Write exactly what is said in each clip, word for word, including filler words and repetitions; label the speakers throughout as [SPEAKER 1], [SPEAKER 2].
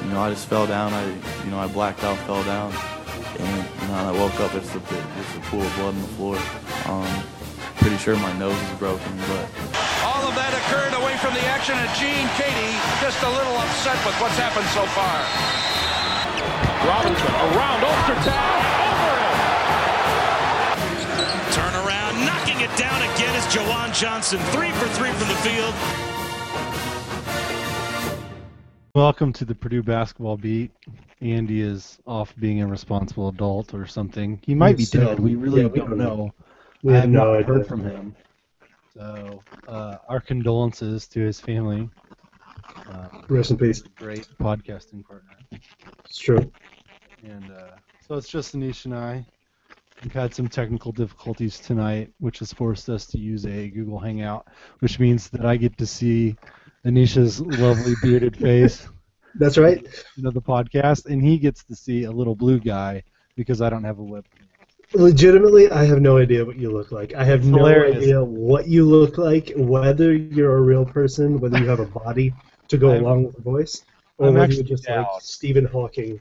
[SPEAKER 1] you know, I just fell down. I, you know, I blacked out, fell down, and you know, I woke up. It's a it's a pool of blood on the floor. Um, pretty sure my nose is broken, but
[SPEAKER 2] all of that occurred away from the action, and Gene Katie just a little upset with what's happened so far.
[SPEAKER 3] Robinson around Ostertag, over him.
[SPEAKER 4] Turn around, knocking it down again is Jawan Johnson, three for three from the field.
[SPEAKER 5] Welcome to the Purdue Basketball Beat. Andy is off being a responsible adult or something. He might be dead. We really yeah, we don't, don't know. know.
[SPEAKER 6] We
[SPEAKER 5] I
[SPEAKER 6] have
[SPEAKER 5] have
[SPEAKER 6] no
[SPEAKER 5] not
[SPEAKER 6] idea.
[SPEAKER 5] heard from him. So, uh, our condolences to his family. Uh,
[SPEAKER 6] Rest in peace.
[SPEAKER 5] Great podcasting partner.
[SPEAKER 6] It's true.
[SPEAKER 5] And uh, so it's just Anish and I. We've had some technical difficulties tonight, which has forced us to use a Google Hangout, which means that I get to see Anisha's lovely bearded face.
[SPEAKER 6] That's right.
[SPEAKER 5] You know, the podcast, and he gets to see a little blue guy because I don't have a webcam.
[SPEAKER 6] Legitimately, I have no idea what you look like. I have
[SPEAKER 5] It's
[SPEAKER 6] no
[SPEAKER 5] hilarious.
[SPEAKER 6] idea what you look like, whether you're a real person, whether you have a body to go
[SPEAKER 5] I'm-
[SPEAKER 6] along with the voice, or
[SPEAKER 5] I'm
[SPEAKER 6] whether you're
[SPEAKER 5] actually
[SPEAKER 6] just like
[SPEAKER 5] down.
[SPEAKER 6] Stephen Hawking.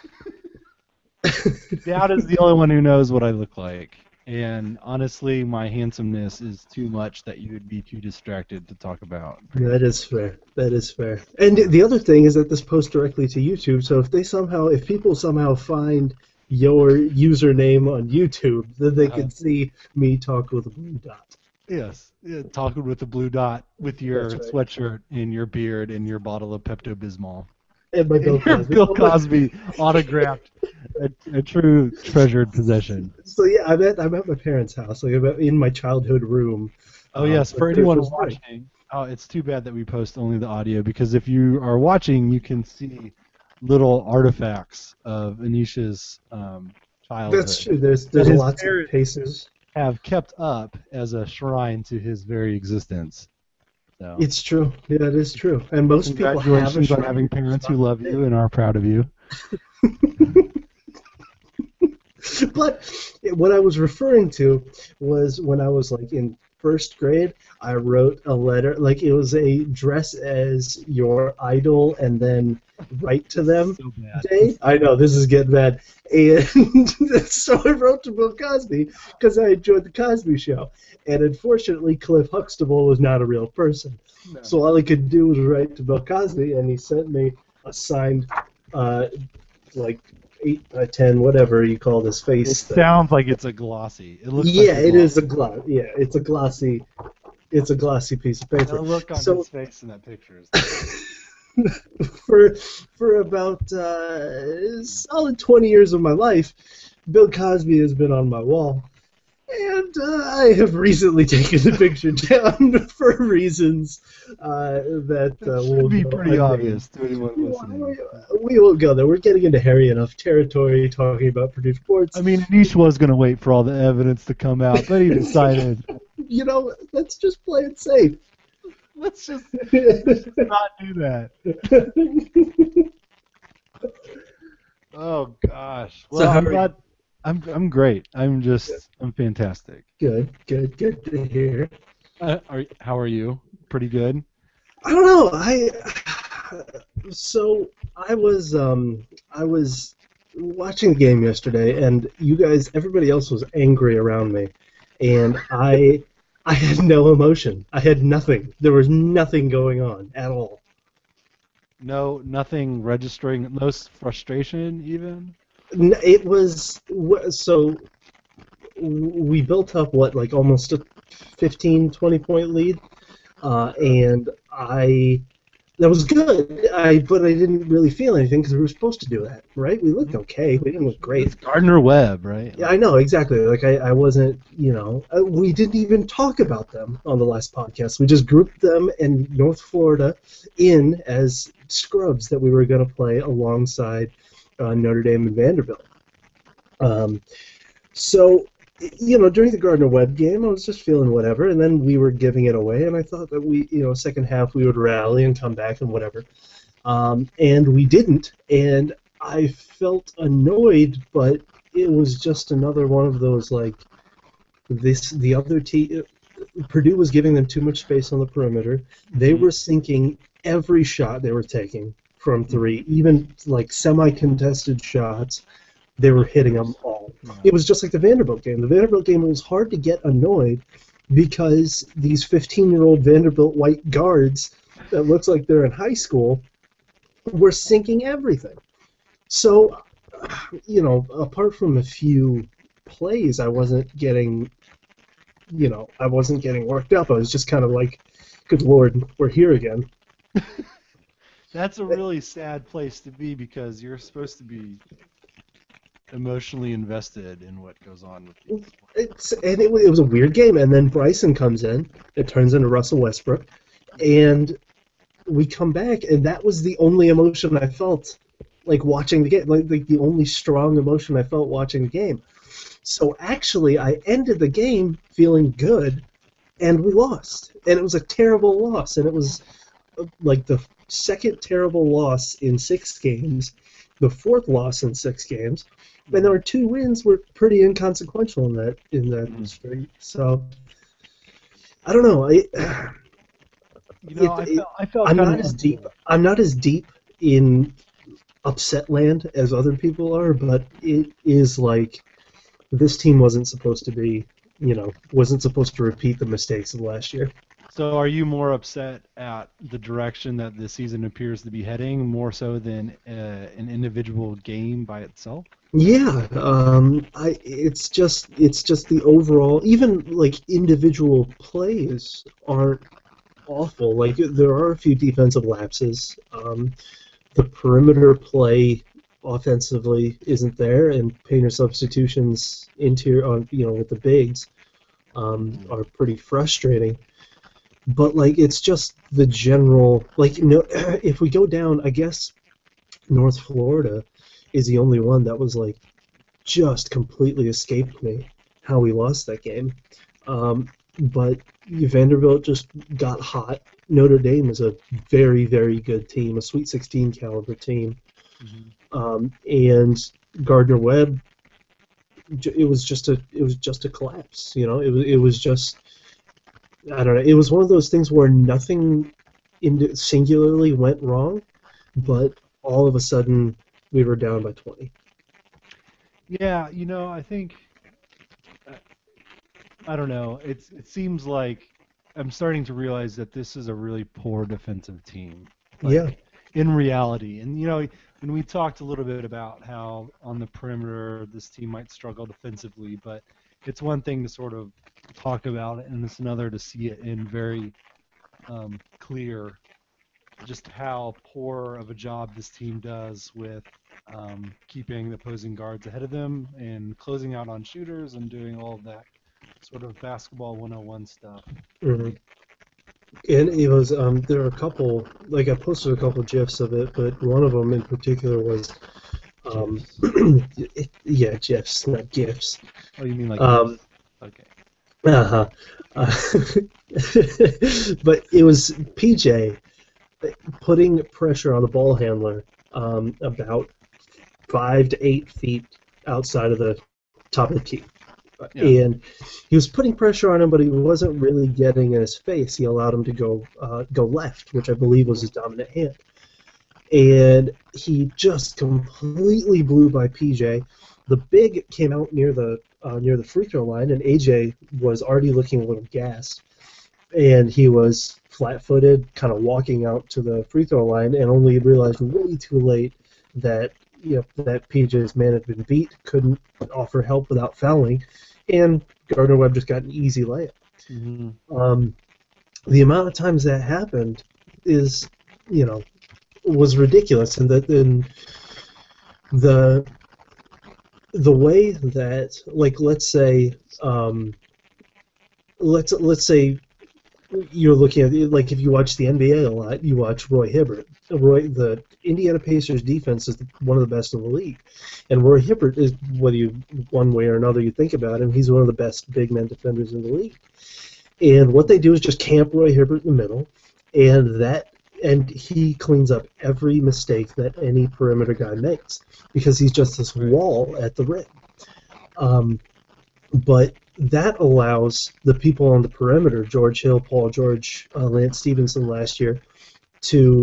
[SPEAKER 5] Dowd is the only one who knows what I look like. And honestly, my handsomeness is too much that you would be too distracted to talk about.
[SPEAKER 6] That is fair. That is fair. And the other thing is that this posts directly to YouTube, so if they somehow, if people somehow find your username on YouTube, then they
[SPEAKER 5] Uh-huh.
[SPEAKER 6] can see me talk with a blue dot.
[SPEAKER 5] Yes, yeah, talking with the blue dot with your
[SPEAKER 6] That's
[SPEAKER 5] sweatshirt and your beard and your bottle of Pepto-Bismol.
[SPEAKER 6] And my Bill
[SPEAKER 5] And your
[SPEAKER 6] Cosby.
[SPEAKER 5] Bill Cosby autographed, a, a true treasured possession.
[SPEAKER 6] So yeah, I'm at I'm at my parents' house, like I'm at- in my childhood room.
[SPEAKER 5] Oh
[SPEAKER 6] um,
[SPEAKER 5] yes, for
[SPEAKER 6] with
[SPEAKER 5] anyone
[SPEAKER 6] Christmas break.
[SPEAKER 5] watching, oh, it's too bad that we post only the audio, because if you are watching, you can see little artifacts of Anisha's um, childhood.
[SPEAKER 6] That's true. There's there's
[SPEAKER 5] his
[SPEAKER 6] lots of
[SPEAKER 5] parents-
[SPEAKER 6] cases.
[SPEAKER 5] Have kept up as a shrine to his very existence. So,
[SPEAKER 6] It's true. Yeah, it is true. And most people have a
[SPEAKER 5] congratulations on
[SPEAKER 6] shrine.
[SPEAKER 5] having parents who love you and are proud of you.
[SPEAKER 6] But what I was referring to was when I was like in first grade, I wrote a letter, like it was a dress as your idol and then write to them
[SPEAKER 5] So bad.
[SPEAKER 6] day. I know, this is getting bad. And so I wrote to Bill Cosby because I enjoyed the Cosby Show. And unfortunately, Cliff Huxtable was not a real person.
[SPEAKER 5] No.
[SPEAKER 6] So all I could do was write to Bill Cosby, and he sent me a signed, uh, like, eight by ten, whatever you call this
[SPEAKER 5] It
[SPEAKER 6] face thing.
[SPEAKER 5] sounds like it's a glossy. It looks
[SPEAKER 6] Yeah,
[SPEAKER 5] like
[SPEAKER 6] it is a gloss. Yeah, it's a glossy. It's a glossy piece of
[SPEAKER 5] The
[SPEAKER 6] paper.
[SPEAKER 5] look on
[SPEAKER 6] So-
[SPEAKER 5] his face in that picture is
[SPEAKER 6] for for about uh, solid twenty years of my life, Bill Cosby has been on my wall, and uh, I have recently taken the picture down for reasons uh, that uh,
[SPEAKER 5] It
[SPEAKER 6] will
[SPEAKER 5] should be
[SPEAKER 6] go
[SPEAKER 5] pretty
[SPEAKER 6] unnamed.
[SPEAKER 5] obvious to anyone listening.
[SPEAKER 6] We, we won't go there. We're getting into hairy enough territory talking about Purdue sports.
[SPEAKER 5] I mean, Anish was going to wait for all the evidence to come out, but he decided,
[SPEAKER 6] You know, let's just play it safe.
[SPEAKER 5] let's just not do that. Oh gosh. Well,
[SPEAKER 6] So how
[SPEAKER 5] I'm
[SPEAKER 6] are you?
[SPEAKER 5] glad. I'm I'm great. I'm just I'm fantastic.
[SPEAKER 6] Good, good, good to hear.
[SPEAKER 5] Uh, are how are you? Pretty good.
[SPEAKER 6] I don't know. I so I was um I was watching the game yesterday, and you guys, everybody else was angry around me, and I I had no emotion. I had nothing. There was nothing going on at all.
[SPEAKER 5] No, nothing registering. No s- frustration even.
[SPEAKER 6] N- It was wh- so we built up what like almost a fifteen, twenty point lead, uh, and I that was good. I but I didn't really feel anything because we were supposed to do that, right? We looked okay. We didn't look great.
[SPEAKER 5] It's Gardner Webb, right?
[SPEAKER 6] Yeah, I know exactly. Like I, I wasn't, you know, uh, we didn't even talk about them on the last podcast. We just grouped them and North Florida in as scrubs that we were going to play alongside uh, Notre Dame and Vanderbilt. Um, so, you know, during the Gardner Webb game, I was just feeling whatever, and then we were giving it away, and I thought that we, you know, second half we would rally and come back and whatever, um, and we didn't, and I felt annoyed, but it was just another one of those like this. The other team, Purdue was giving them too much space on the perimeter. They were sinking every shot they were taking from three, even like semi-contested shots, they were hitting them all.
[SPEAKER 5] Yeah.
[SPEAKER 6] It was just like the Vanderbilt game. The Vanderbilt game, it was hard to get annoyed because these fifteen-year-old Vanderbilt white guards that looks like they're in high school were sinking everything. So, you know, apart from a few plays, I wasn't getting, you know, I wasn't getting worked up. I was just kind of like, good Lord, we're here again.
[SPEAKER 5] That's a really sad place to be because you're supposed to be emotionally invested in what goes on with you.
[SPEAKER 6] It's, and it, it was a weird game. And then Bryson comes in. It turns into Russell Westbrook. And we come back, and that was the only emotion I felt like watching the game, like, like the only strong emotion I felt watching the game. So actually, I ended the game feeling good, and we lost. And it was a terrible loss. And it was uh, like the second terrible loss in six games, the fourth loss in six games, and our two wins were pretty inconsequential in that in that mm-hmm. streak. So I don't know. I
[SPEAKER 5] you know
[SPEAKER 6] it,
[SPEAKER 5] I felt, I felt
[SPEAKER 6] I'm
[SPEAKER 5] kind
[SPEAKER 6] not
[SPEAKER 5] of
[SPEAKER 6] as deep. I'm not as deep in upset land as other people are, but it is like this team wasn't supposed to be, you know, wasn't supposed to repeat the mistakes of last year.
[SPEAKER 5] So are you more upset at the direction that the season appears to be heading, more so than uh, an individual game by itself?
[SPEAKER 6] Yeah, um, I it's just it's just the overall, even like individual plays aren't awful. Like there are a few defensive lapses. Um, the perimeter play offensively isn't there, and painter substitutions interior on you know with the bigs um, are pretty frustrating. But like it's just the general like you know if we go down, I guess North Florida is the only one that was like just completely escaped me how we lost that game. Um, but Vanderbilt just got hot. Notre Dame is a very, very good team, a Sweet sixteen caliber team. Mm-hmm. Um, and Gardner-Webb, it was just a it was just a collapse. You know, it was it was just I don't know. It was one of those things where nothing in singularly went wrong, but all of a sudden we were down by twenty.
[SPEAKER 5] Yeah, you know, I think uh, I don't know. It's it seems like I'm starting to realize that this is a really poor defensive team. Like,
[SPEAKER 6] yeah.
[SPEAKER 5] In reality, and you know, when we talked a little bit about how on the perimeter this team might struggle defensively, but it's one thing to sort of talk about it, and it's another to see it in very um, clear just how poor of a job this team does with um, keeping the opposing guards ahead of them and closing out on shooters and doing all of that sort of basketball one oh one stuff.
[SPEAKER 6] Mm-hmm. And it was um, there were a couple, like I posted a couple GIFs of it, but one of them in particular was, um, it, yeah, GIFs, not GIFs.
[SPEAKER 5] Oh, you mean like
[SPEAKER 6] um,
[SPEAKER 5] okay.
[SPEAKER 6] Uh-huh. Uh, but it was P J putting pressure on the ball handler um, about five to eight feet outside of the top of the key. Yeah. And he was putting pressure on him, but he wasn't really getting in his face. He allowed him to go uh, go left, which I believe was his dominant hand. And he just completely blew by P J. The big came out near the uh, near the free throw line, and A J was already looking a little gassed. And he was flat-footed, kind of walking out to the free throw line, and only realized way too late that you know that P J's man had been beat, couldn't offer help without fouling, and Gardner-Webb just got an easy layup. Mm-hmm. Um, the amount of times that happened is, you know, was ridiculous, and that then the the way that, like, let's say, um, let's let's say. You're looking at, like, if you watch the N B A a lot, you watch Roy Hibbert. Roy, the Indiana Pacers defense is one of the best in the league, and Roy Hibbert is, whether you one way or another you think about him, he's one of the best big men defenders in the league. And what they do is just camp Roy Hibbert in the middle, and that and he cleans up every mistake that any perimeter guy makes because he's just this wall at the rim. Um, but that allows the people on the perimeter, George Hill, Paul George, uh, Lance Stevenson last year, to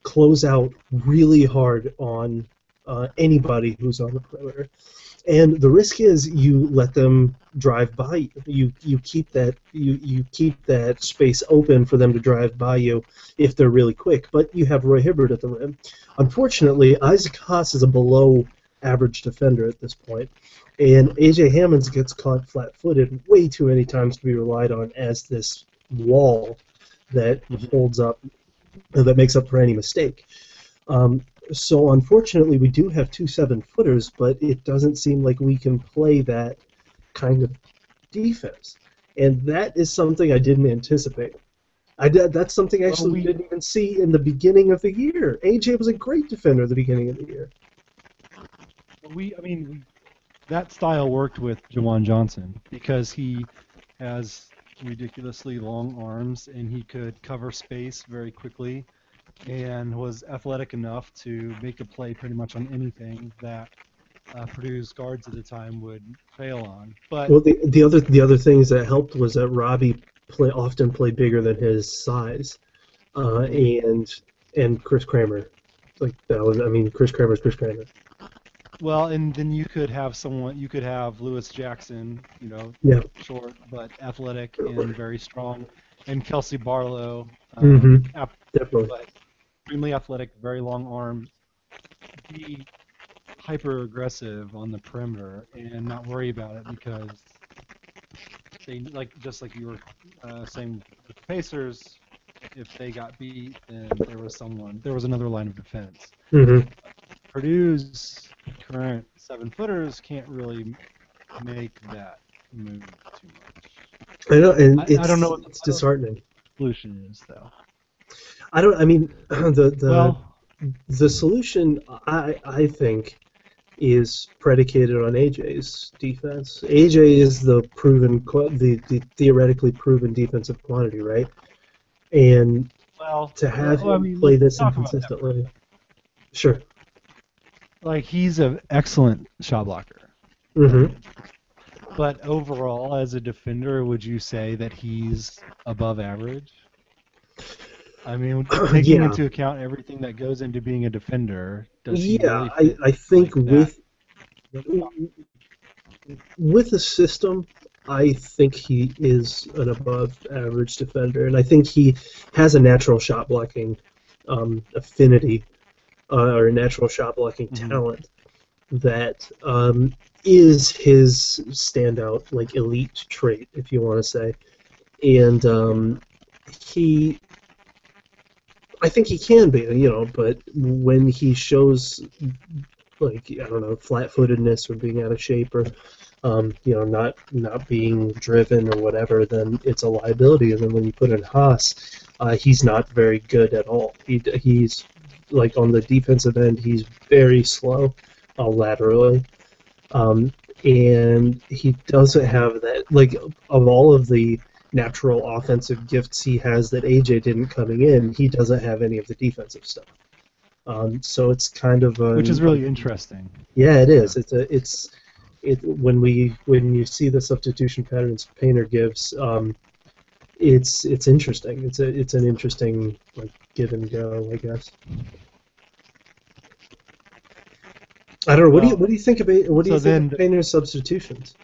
[SPEAKER 6] close out really hard on uh, anybody who's on the perimeter. And the risk is you let them drive by you. You you keep that you, you keep that space open for them to drive by you if they're really quick. But you have Roy Hibbert at the rim. Unfortunately, Isaac Haas is a below average defender at this point, and A J Hammonds gets caught flat-footed way too many times to be relied on as this wall that holds up, that makes up for any mistake. Um, so unfortunately, we do have two seven-footers, but it doesn't seem like we can play that kind of defense, and that is something I didn't anticipate. I did, that's something actually well, we didn't even see in the beginning of the year. A J was a great defender at the beginning of the year.
[SPEAKER 5] We, I mean, we, that style worked with Jawan Johnson because he has ridiculously long arms and he could cover space very quickly and was athletic enough to make a play pretty much on anything that uh, Purdue's guards at the time would fail on. But
[SPEAKER 6] well, the the other the other things that helped was that Robbie play often played bigger than his size, uh, and and Chris Kramer, like that was I mean Chris Kramer's Chris Kramer.
[SPEAKER 5] Well, and then you could have someone, you could have Lewis Jackson, you know,
[SPEAKER 6] yeah.
[SPEAKER 5] short but athletic and very strong, and Kelsey Barlow, um,
[SPEAKER 6] mm-hmm.
[SPEAKER 5] ap-
[SPEAKER 6] Definitely.
[SPEAKER 5] but extremely athletic, very long arms, be hyper aggressive on the perimeter and not worry about it because they like just like you were uh, saying with the Pacers, if they got beat, then there was someone, there was another line of defense.
[SPEAKER 6] Mm-hmm.
[SPEAKER 5] Purdue's current seven-footers can't really make that move too much.
[SPEAKER 6] I know, and
[SPEAKER 5] I,
[SPEAKER 6] it's,
[SPEAKER 5] I don't know what
[SPEAKER 6] it's disheartening.
[SPEAKER 5] The solution is, though.
[SPEAKER 6] I don't. I mean, the the
[SPEAKER 5] well,
[SPEAKER 6] the solution I I think is predicated on A J's defense. A J is the proven, the, the theoretically proven defensive quantity, right? And
[SPEAKER 5] well,
[SPEAKER 6] to have
[SPEAKER 5] well,
[SPEAKER 6] him
[SPEAKER 5] I mean,
[SPEAKER 6] play this
[SPEAKER 5] talk
[SPEAKER 6] inconsistently, sure.
[SPEAKER 5] Like, he's an excellent shot blocker.
[SPEAKER 6] Mm-hmm.
[SPEAKER 5] But overall, as a defender, would you say that he's above average? I mean, taking
[SPEAKER 6] yeah.
[SPEAKER 5] into account everything that goes into being a defender, does he
[SPEAKER 6] yeah,
[SPEAKER 5] really fit
[SPEAKER 6] I, I think
[SPEAKER 5] like
[SPEAKER 6] with with the system, I think he is an above average defender, and I think he has a natural shot blocking um, affinity. Uh, or a natural shot blocking
[SPEAKER 5] mm-hmm.
[SPEAKER 6] talent that um, is his standout, like elite trait, if you want to say. And um, he, I think he can be, you know, but when he shows, like, I don't know, flat-footedness or being out of shape or, um, you know, not not being driven or whatever, then it's a liability. And then when you put in Haas, uh, he's not very good at all. He he's like on the defensive end, he's very slow uh, laterally, um, and he doesn't have that. Like of all of the natural offensive gifts he has that A J didn't coming in, he doesn't have any of the defensive stuff. Um, so it's kind of a,
[SPEAKER 5] which is really interesting.
[SPEAKER 6] Yeah, it is. It's a it's it when we when you see the substitution patterns Painter gives. Um, It's it's interesting. It's a it's an interesting like give and go, I guess. I don't know. What well, do you what do you think about what do so you think then, of Painter's substitutions?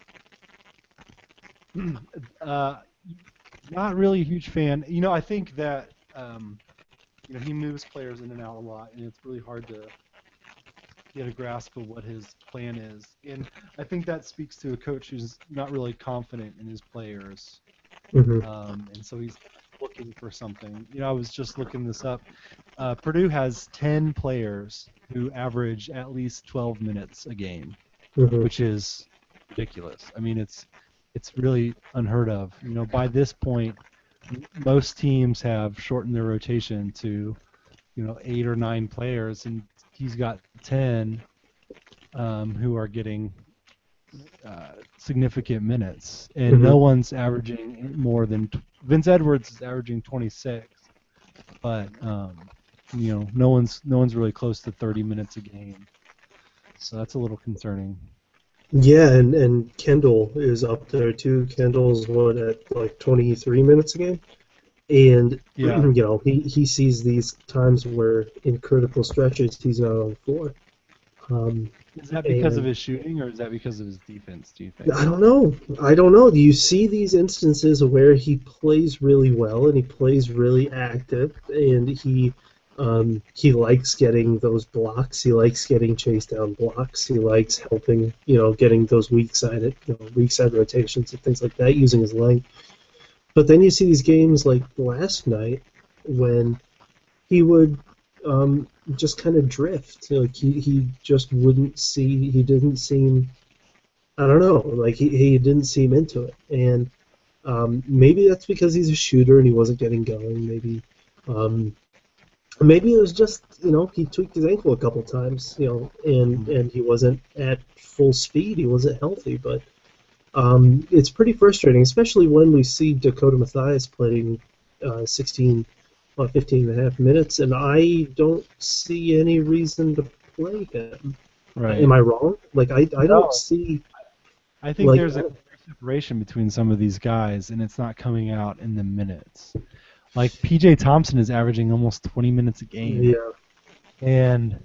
[SPEAKER 5] Uh, not really a huge fan. You know, I think that um, you know he moves players in and out a lot, and it's really hard to get a grasp of what his plan is. And I think that speaks to a coach who's not really confident in his players.
[SPEAKER 6] Mm-hmm.
[SPEAKER 5] Um, and so he's looking for something. You know, I was just looking this up. Uh, Purdue has ten players who average at least twelve minutes a game,
[SPEAKER 6] mm-hmm.
[SPEAKER 5] which is ridiculous. I mean, it's it's really unheard of. You know, by this point, most teams have shortened their rotation to, you know, eight or nine players, and he's got ten um, who are getting Uh, significant minutes, and
[SPEAKER 6] mm-hmm.
[SPEAKER 5] no one's averaging more than Vince Edwards is averaging twenty-six, but um, you know no one's no one's really close to thirty minutes a game, so that's a little concerning.
[SPEAKER 6] Yeah, and, and Kendall is up there too. Kendall's what at like twenty-three minutes a game. And
[SPEAKER 5] Yeah.
[SPEAKER 6] you know, he, he sees these times where in critical stretches he's not on the floor. Um,
[SPEAKER 5] Is that because
[SPEAKER 6] and-
[SPEAKER 5] of his shooting, or is that because of his defense, do you think?
[SPEAKER 6] I don't know. I don't know. You see these instances where he plays really well and he plays really active, and he um, he likes getting those blocks. He likes getting chased down blocks. He likes helping, you know, getting those weak sided, you know, weak side rotations and things like that, using his length. But then you see these games like last night when he would um, just kind of drift. Like he, he just wouldn't see. He didn't seem. I don't know. Like he, he didn't seem into it, and um, maybe that's because he's a shooter and he wasn't getting going. Maybe, um, maybe it was just you know he tweaked his ankle a couple times, you know, and and he wasn't at full speed. He wasn't healthy, but um, it's pretty frustrating, especially when we see Dakota Mathias playing uh, sixteen, uh, fifteen and a half minutes, and I don't see any reason to play him.
[SPEAKER 5] Right.
[SPEAKER 6] Am I wrong? Like I, I
[SPEAKER 5] No.
[SPEAKER 6] don't see.
[SPEAKER 5] I think
[SPEAKER 6] Like,
[SPEAKER 5] there's a
[SPEAKER 6] uh,
[SPEAKER 5] clear separation between some of these guys, and it's not coming out in the minutes. Like P J Thompson is averaging almost twenty minutes a game,
[SPEAKER 6] Yeah.
[SPEAKER 5] and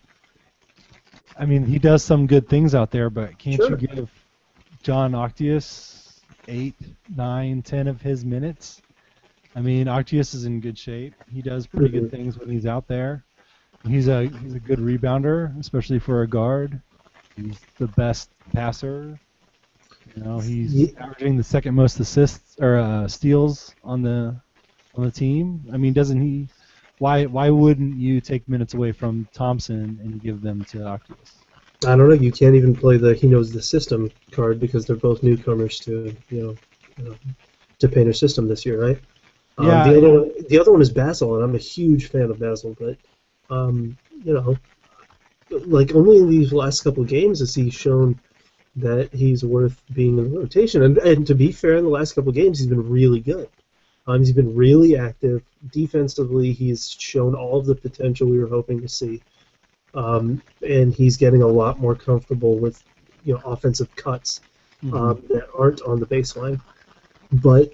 [SPEAKER 5] I mean he does some good things out there, but can't
[SPEAKER 6] Sure.
[SPEAKER 5] you give John Octius eight, nine, ten of his minutes? I mean Octius is in good shape. He does pretty good
[SPEAKER 6] Mhm.
[SPEAKER 5] things when he's out there. He's a he's a good rebounder, especially for a guard. He's the best passer. You know, he's
[SPEAKER 6] Ye-
[SPEAKER 5] averaging the second most assists or uh, steals on the on the team. I mean, doesn't he? Why why wouldn't you take minutes away from Thompson and give them to Octius?
[SPEAKER 6] I don't know. You can't even play the he knows the system card because they're both newcomers to you know, you know to Painter's system this year, right? Um,
[SPEAKER 5] Yeah,
[SPEAKER 6] The
[SPEAKER 5] I
[SPEAKER 6] other
[SPEAKER 5] know.
[SPEAKER 6] one, the other one is Basil, and I'm a huge fan of Basil, but um, you know, like only in these last couple of games has he shown that he's worth being in the rotation. And, and to be fair, in the last couple of games, he's been really good. Um, he's been really active. Defensively, he's shown all of the potential we were hoping to see. Um, and he's getting a lot more comfortable with, you know, offensive cuts um, that aren't on the baseline. But,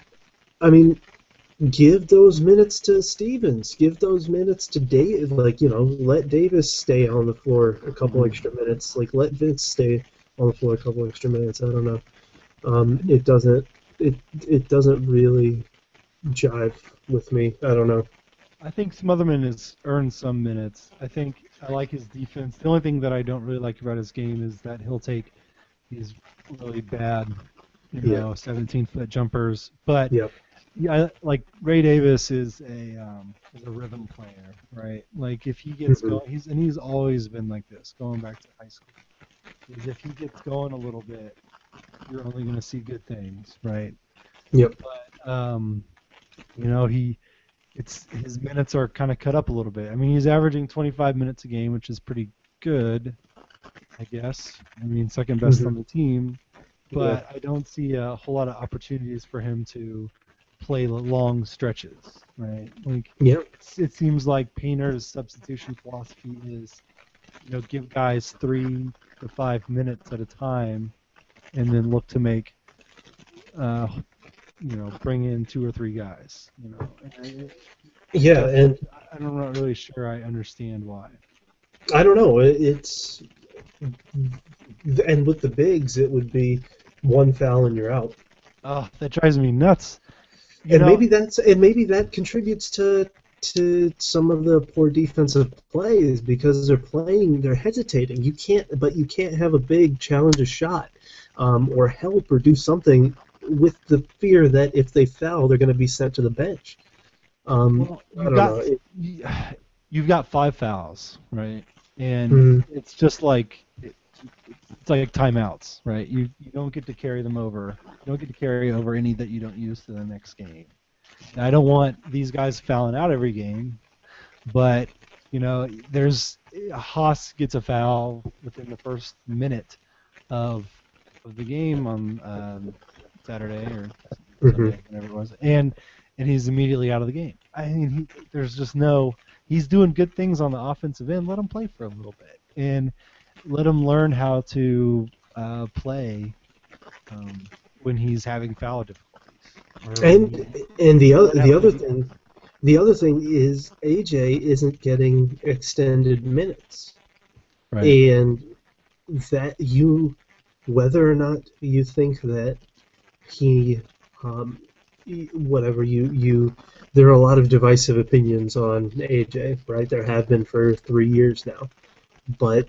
[SPEAKER 6] I mean, give those minutes to Stevens. Give those minutes to Dave. Like, you know, let Davis stay on the floor a couple extra minutes. Like, let Vince stay on the floor a couple extra minutes. I don't know. Um, it doesn't. It it doesn't really jive with me. I don't know.
[SPEAKER 5] I think Smotherman has earned some minutes. I think I like his defense. The only thing that I don't really like about his game is that he'll take these really bad, you
[SPEAKER 6] Yeah.
[SPEAKER 5] know, seventeen-foot jumpers. But
[SPEAKER 6] Yep.
[SPEAKER 5] yeah, I- like Ray Davis is a um, is a rhythm player, right? Like if he gets
[SPEAKER 6] Mhm.
[SPEAKER 5] going, he's and he's always been like this, going back to high school. Is if he gets going a little bit, you're only going to see good things, right?
[SPEAKER 6] Yep.
[SPEAKER 5] But um, you know, he it's his minutes are kind of cut up a little bit. I mean, he's averaging twenty-five minutes a game, which is pretty good, I guess. I mean, second best
[SPEAKER 6] Mhm.
[SPEAKER 5] on the team, but I don't see a whole lot of opportunities for him to play l- long stretches, right? Like
[SPEAKER 6] Yep.
[SPEAKER 5] it's- it seems like Painter's substitution philosophy is, you know, give guys three to five minutes at a time, and then look to make, uh, you know, bring in two or three guys. You know, and I,
[SPEAKER 6] Yeah, and
[SPEAKER 5] I'm not really sure I understand why.
[SPEAKER 6] I don't know. It, it's and with the bigs, it would be one foul and you're out.
[SPEAKER 5] Oh, that drives me nuts. You
[SPEAKER 6] and
[SPEAKER 5] know,
[SPEAKER 6] maybe that's and maybe that contributes to to some of the poor defensive plays because they're playing, they're hesitating. You can't, but you can't have a big challenge a shot um, or help or do something with the fear that if they foul, they're going to be sent to the bench. Um,
[SPEAKER 5] well,
[SPEAKER 6] I
[SPEAKER 5] you've
[SPEAKER 6] don't
[SPEAKER 5] got
[SPEAKER 6] know. It-
[SPEAKER 5] you- you've got five fouls, right? And
[SPEAKER 6] Mhm.
[SPEAKER 5] it's just like it, it's like timeouts, right? You you don't get to carry them over. You don't get to carry over any that you don't use to the next game. And I don't want these guys fouling out every game, but you know, there's Haas gets a foul within the first minute of of the game on um, Saturday or Sunday, whenever it was, and and he's immediately out of the game. I mean, he, there's just no. He's doing good things on the offensive end. Let him play for a little bit, and let him learn how to uh, play um, when he's having foul difficulties. Or-
[SPEAKER 6] And and the other the other thing, the other thing is A J isn't getting extended minutes,
[SPEAKER 5] right.
[SPEAKER 6] and that you, whether or not you think that he, um, whatever you you, there are a lot of divisive opinions on A J, right? There have been for three years now, but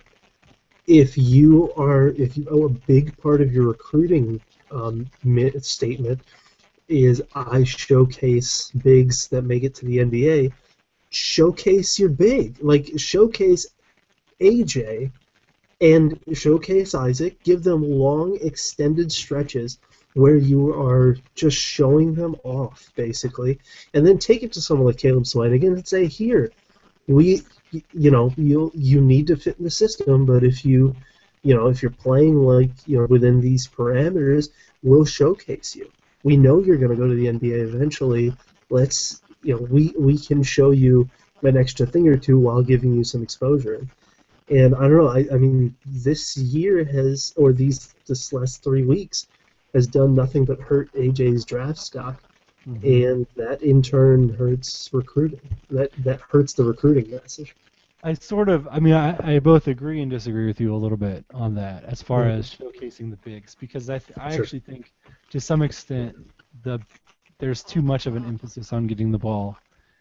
[SPEAKER 6] if you are if you oh, a big part of your recruiting um, statement is I showcase bigs that make it to the N B A, showcase your big. Like, showcase A J and showcase Isaac. Give them long, extended stretches where you are just showing them off, basically. And then take it to someone like Caleb Swanigan and say, here, we, you know, you you need to fit in the system, but if you, you know, if you're playing like, you know, within these parameters, we'll showcase you. We know you're going to go to the N B A eventually. Let's, you know, we, we can show you an extra thing or two while giving you some exposure. And I don't know, I, I mean, this year has, or these this last three weeks, has done nothing but hurt A J's draft stock. Mm-hmm. And that in turn hurts recruiting. That that hurts the recruiting message.
[SPEAKER 5] I sort of, I mean, I, I both agree and disagree with you a little bit on that as far
[SPEAKER 6] mm-hmm.
[SPEAKER 5] as showcasing the bigs, because I th- I
[SPEAKER 6] sure.
[SPEAKER 5] actually think to some extent the there's too much of an emphasis on getting the ball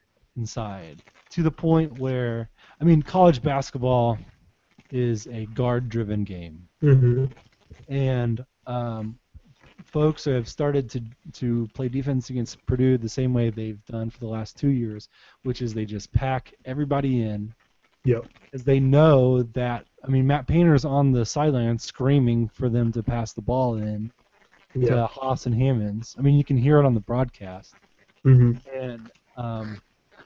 [SPEAKER 5] inside to the point where, I mean, college basketball is a guard-driven game,
[SPEAKER 6] mm-hmm.
[SPEAKER 5] and um, folks have started to to play defense against Purdue the same way they've done for the last two years, which is they just pack everybody in.
[SPEAKER 6] Yep.
[SPEAKER 5] Because they know that, I mean, Matt Painter's on the sideline screaming for them to pass the ball in
[SPEAKER 6] yep.
[SPEAKER 5] to Haas and Hammonds. I mean, you can hear it on the broadcast.
[SPEAKER 6] Mm-hmm.
[SPEAKER 5] And um,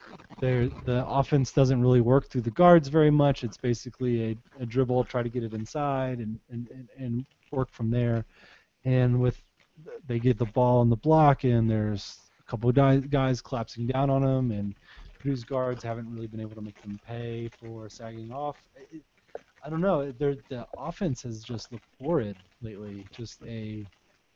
[SPEAKER 5] the offense doesn't really work through the guards very much. It's basically a, a dribble, try to get it inside, and, and, and work from there. And with they get the ball on the block, and there's a couple of guys, guys collapsing down on them, and Purdue's guards haven't really been able to make them pay for sagging off. It, I don't know. The offense has just looked horrid lately. Just a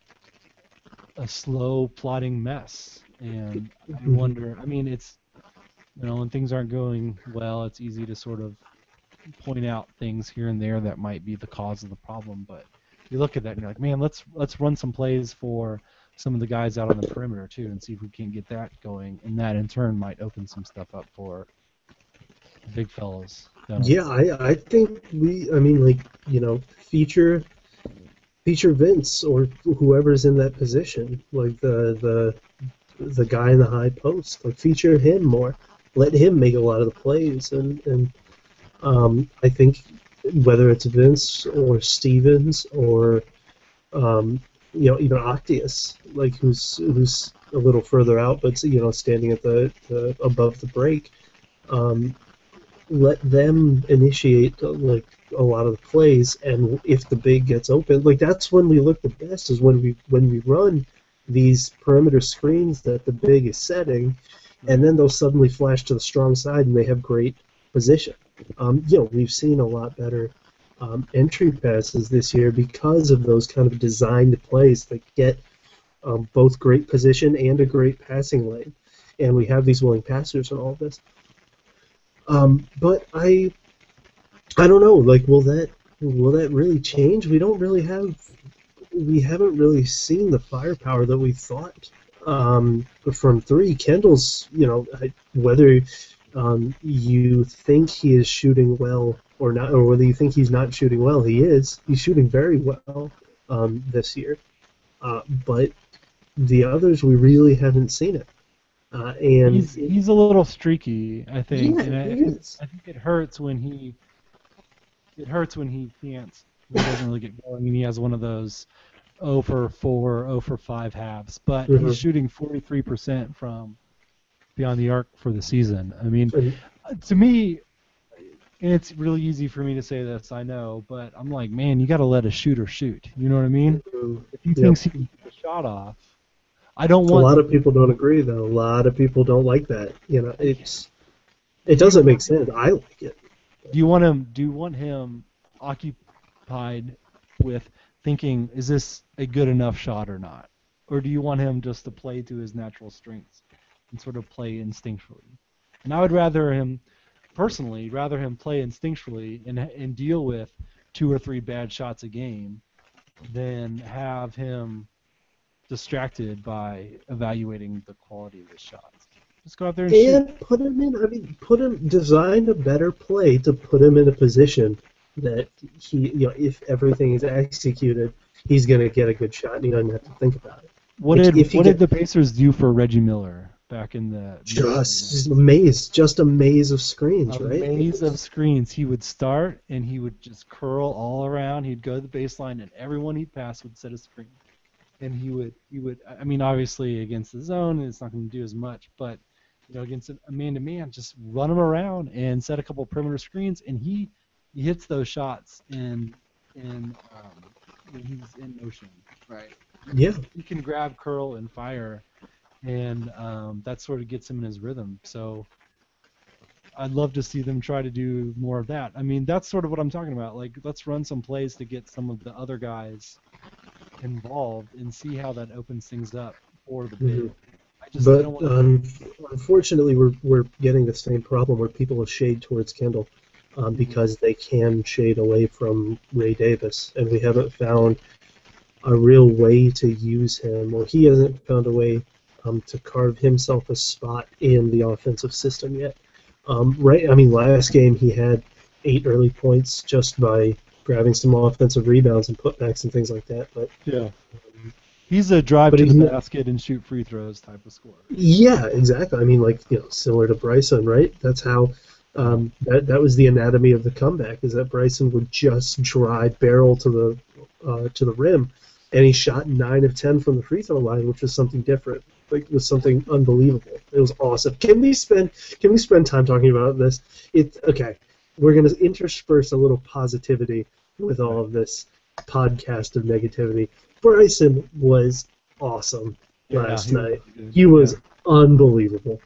[SPEAKER 5] a slow, plodding mess. And I wonder. I mean, it's you know when things aren't going well, it's easy to sort of point out things here and there that might be the cause of the problem. But you look at that and you're like, man, let's let's run some plays for some of the guys out on the perimeter too, and see if we can get that going, and that in turn might open some stuff up for the big fellas.
[SPEAKER 6] Yeah, I I think we, I mean, like, you know, feature feature Vince or whoever's in that position, like the the the guy in the high post, like feature him more, let him make a lot of the plays, and and um, I think whether it's Vince or Stevens or um, you know, even Octius, like who's who's a little further out, but you know, standing at the, the above the break, um, let them initiate like a lot of the plays, and if the big gets open, like that's when we look the best, is when we when we run these perimeter screens that the big is setting, and then they'll suddenly flash to the strong side and they have great position. Um, you know, we've seen a lot better Um, entry passes this year because of those kind of designed plays that get um, both great position and a great passing lane, and we have these willing passers and all of this. Um, but I, I don't know. Like, will that will that really change? We don't really have, we haven't really seen the firepower that we thought um, from three. Kendall's, you know, whether um, you think he is shooting well or not, or whether you think he's not shooting well, he is. He's shooting very well um, this year. Uh, but the others, we really haven't seen it. Uh, and
[SPEAKER 5] he's he's a little streaky, I think.
[SPEAKER 6] Yeah,
[SPEAKER 5] and I,
[SPEAKER 6] he
[SPEAKER 5] I, think,
[SPEAKER 6] is.
[SPEAKER 5] I think it hurts when he it hurts when he can't. He doesn't really get going, and he has one of those oh for four, oh for five halves. But
[SPEAKER 6] Mhm.
[SPEAKER 5] he's shooting forty-three percent from beyond the arc for the season. I mean,
[SPEAKER 6] And-
[SPEAKER 5] to me, and it's really easy for me to say this, I know, but I'm like, man, you got to let a shooter shoot. You know what I mean?
[SPEAKER 6] Mhm.
[SPEAKER 5] If he
[SPEAKER 6] Yep.
[SPEAKER 5] thinks he can get a shot off, I don't
[SPEAKER 6] A
[SPEAKER 5] want.
[SPEAKER 6] lot of people don't agree, though. A lot of people don't like that. You know, it's it doesn't make sense. I like it.
[SPEAKER 5] Do you want him? Do you want him occupied with thinking, is this a good enough shot or not? or do you want him just to play to his natural strengths and sort of play instinctually? And I would rather him, personally, rather him play instinctually and and deal with two or three bad shots a game than have him distracted by evaluating the quality of his shots. Just go out there and,
[SPEAKER 6] and
[SPEAKER 5] shoot.
[SPEAKER 6] put him in. I mean, put him. Design a better play to put him in a position that he, you know, if everything is executed, he's going to get a good shot and he doesn't have to think about it.
[SPEAKER 5] What
[SPEAKER 6] Like,
[SPEAKER 5] did
[SPEAKER 6] if he
[SPEAKER 5] what
[SPEAKER 6] get-
[SPEAKER 5] did the Pacers do for Reggie Miller back in the
[SPEAKER 6] Just, just a maze, just a maze of screens,
[SPEAKER 5] a
[SPEAKER 6] right?
[SPEAKER 5] maze of screens? He would start and he would just curl all around. He'd go to the baseline and everyone he'd pass would set a screen. And he would he would I mean obviously against the zone it's not going to do as much, but you know against a man to man just run him around and set a couple perimeter screens and he he hits those shots in in um, when he's in motion, right?
[SPEAKER 6] Yeah.
[SPEAKER 5] He can grab, curl, and fire, and um, that sort of gets him in his rhythm. So I'd love to see them try to do more of that. I mean, that's sort of what I'm talking about. Like, let's run some plays to get some of the other guys involved and see how that opens things up for the big.
[SPEAKER 6] Mhm.
[SPEAKER 5] I just I
[SPEAKER 6] But
[SPEAKER 5] don't want
[SPEAKER 6] um, unfortunately, we're we're getting the same problem where people shade towards Kendall um, because they can shade away from Ray Davis, and we haven't found a real way to use him, or he hasn't found a way um, to carve himself a spot in the offensive system yet. Um, right? I mean, last game he had eight early points just by grabbing some offensive rebounds and putbacks and things like that. But
[SPEAKER 5] yeah. He's a drive
[SPEAKER 6] But
[SPEAKER 5] to
[SPEAKER 6] he's
[SPEAKER 5] the
[SPEAKER 6] not-
[SPEAKER 5] basket and shoot free throws type of scorer.
[SPEAKER 6] yeah, exactly. I mean, like, you know, similar to Bryson, right? That's how um, that that was the anatomy of the comeback. Is that Bryson would just drive barrel to the uh, to the rim, and he shot nine of ten from the free throw line, which was something different. Like, it was something unbelievable. It was awesome. Can we spend Can we spend time talking about this? It okay. We're gonna intersperse a little positivity with all of this podcast of negativity. Bryson was awesome last
[SPEAKER 5] he was
[SPEAKER 6] night.
[SPEAKER 5] good.
[SPEAKER 6] He was
[SPEAKER 5] Yeah.
[SPEAKER 6] unbelievable.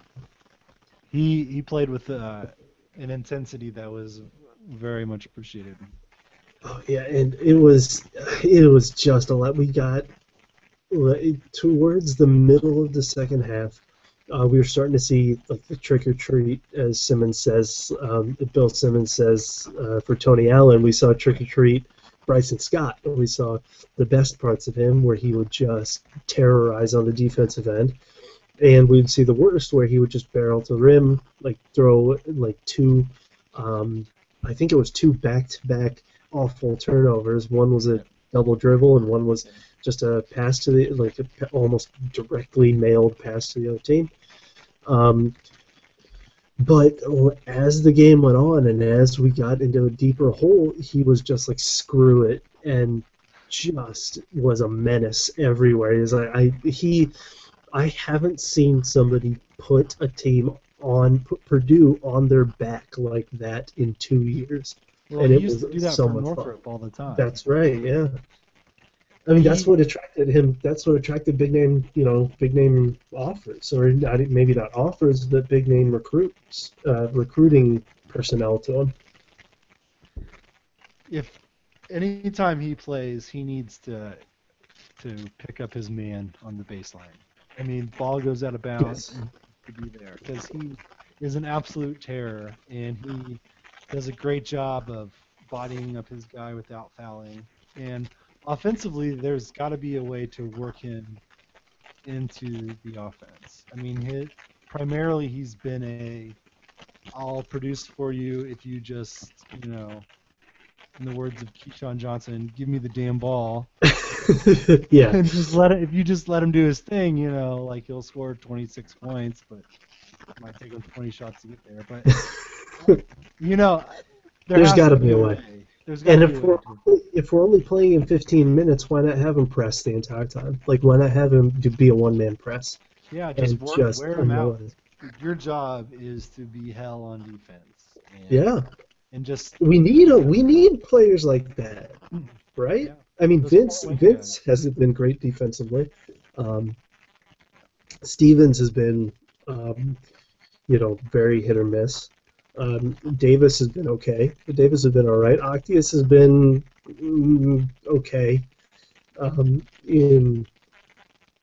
[SPEAKER 5] He he played with uh, an intensity that was very much appreciated.
[SPEAKER 6] Oh, yeah, and it was it was just a lot. We got like, towards the middle of the second half, uh, we were starting to see like the trick or treat, as Simmons says. Um, Bill Simmons says uh, for Tony Allen, we saw trick or treat Bryson Scott. We saw the best parts of him where he would just terrorize on the defensive end. And we'd see the worst where he would just barrel to the rim, like throw like two, um, I think it was two back-to-back awful turnovers. One was a double dribble, and one was just a pass to the, like a almost directly mailed pass to the other team. Um, but as the game went on, and as we got into a deeper hole, he was just like, screw it, and just was a menace everywhere. He's like, I he. I haven't seen somebody put a team on put Purdue on their back like that in two years.
[SPEAKER 5] Well,
[SPEAKER 6] And
[SPEAKER 5] he
[SPEAKER 6] it
[SPEAKER 5] used
[SPEAKER 6] was
[SPEAKER 5] to do that
[SPEAKER 6] so
[SPEAKER 5] for
[SPEAKER 6] much fun.
[SPEAKER 5] Northrop all the time.
[SPEAKER 6] That's right, yeah. I mean, that's
[SPEAKER 5] He-
[SPEAKER 6] what attracted him. That's what attracted big name, you know, big name offers, or not, maybe not offers, but big name recruits, uh, recruiting personnel to him.
[SPEAKER 5] if anytime he plays, he needs to to pick up his man on the baseline. I mean, ball goes out of bounds
[SPEAKER 6] Yes.
[SPEAKER 5] and to be there because he is an absolute terror, and he does a great job of bodying up his guy without fouling. And offensively, there's got to be a way to work him into the offense. I mean, his, primarily he's been a I'll produce for you if you just, you know, in the words of Keyshawn Johnson, give me the damn ball.
[SPEAKER 6] Yeah.
[SPEAKER 5] And just let it, if you just let him do his thing, you know, like he'll score twenty-six points, but it might take him twenty shots to get there. But you know, there
[SPEAKER 6] There's
[SPEAKER 5] has
[SPEAKER 6] gotta
[SPEAKER 5] to
[SPEAKER 6] be a way.
[SPEAKER 5] There's
[SPEAKER 6] And
[SPEAKER 5] gotta
[SPEAKER 6] if
[SPEAKER 5] be a way.
[SPEAKER 6] we're if we're only playing in fifteen minutes, why not have him press the entire time? Like, why not have him to be a one man press
[SPEAKER 5] Yeah, just
[SPEAKER 6] and
[SPEAKER 5] work,
[SPEAKER 6] just
[SPEAKER 5] wear him out.
[SPEAKER 6] annoy?
[SPEAKER 5] Your job is to be hell on defense. And,
[SPEAKER 6] Yeah,
[SPEAKER 5] And just
[SPEAKER 6] we need a we need players like that, right?
[SPEAKER 5] Yeah.
[SPEAKER 6] I mean,
[SPEAKER 5] Those
[SPEAKER 6] Vince
[SPEAKER 5] small wingmen.
[SPEAKER 6] Vince hasn't been great defensively. Um, Stevens has been, um, you know, very hit or miss. Um, Davis has been okay. Davis has been all right. Octius has been mm, okay. Um, in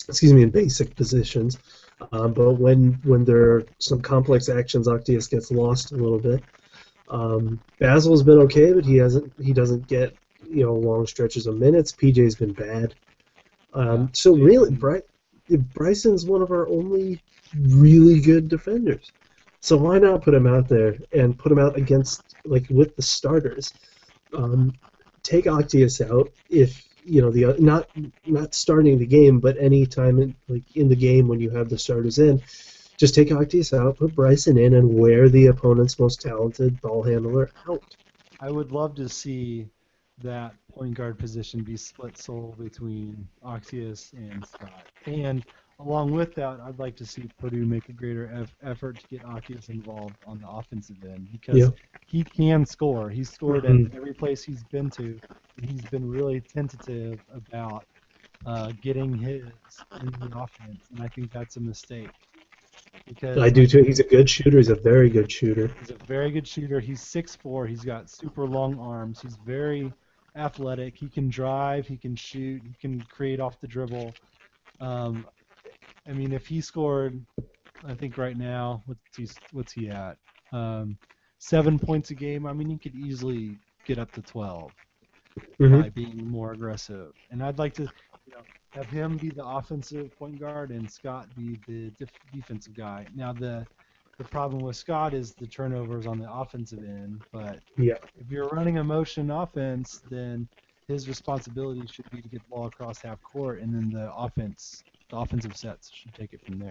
[SPEAKER 6] excuse me, in basic positions. Um, but when when there are some complex actions, Octius gets lost a little bit. Um, Basil's been okay, but he hasn't. He doesn't get you know long stretches of minutes. P J's been bad. Um,
[SPEAKER 5] Yeah,
[SPEAKER 6] so
[SPEAKER 5] Jason-
[SPEAKER 6] really, Bry- Bryson's one of our only really good defenders. So why not put him out there and put him out against like with the starters? Um, take Octius out if you know the not not starting the game, but any time in like in the game when you have the starters in, just take Octius out, put Bryson in, and wear the opponent's most talented ball handler out.
[SPEAKER 5] I would love to see that point guard position be split sole between Octius and Scott. And along with that, I'd like to see Purdue make a greater eff- effort to get Octius involved on the offensive end because
[SPEAKER 6] Yeah.
[SPEAKER 5] he can score. He's scored
[SPEAKER 6] Mhm.
[SPEAKER 5] at every place he's been to, and he's been really tentative about uh, getting his in the offense, and I think that's a mistake. Because
[SPEAKER 6] I do too. He's a good shooter. He's a very good shooter.
[SPEAKER 5] He's a very good shooter. He's six foot four. He's got super long arms. He's very athletic. He can drive. He can shoot. He can create off the dribble. Um, I mean, if he scored, I think right now, what's he, what's he at? Um, seven points a game. I mean, he could easily get up to twelve
[SPEAKER 6] Mhm.
[SPEAKER 5] by being more aggressive. And I'd like to, you know, have him be the offensive point guard and Scott be the def- defensive guy. Now the the problem with Scott is the turnovers on the offensive end, but
[SPEAKER 6] Yeah.
[SPEAKER 5] if you're running a motion offense, then his responsibility should be to get the ball across half court, and then the offense, the offensive sets should take it from there.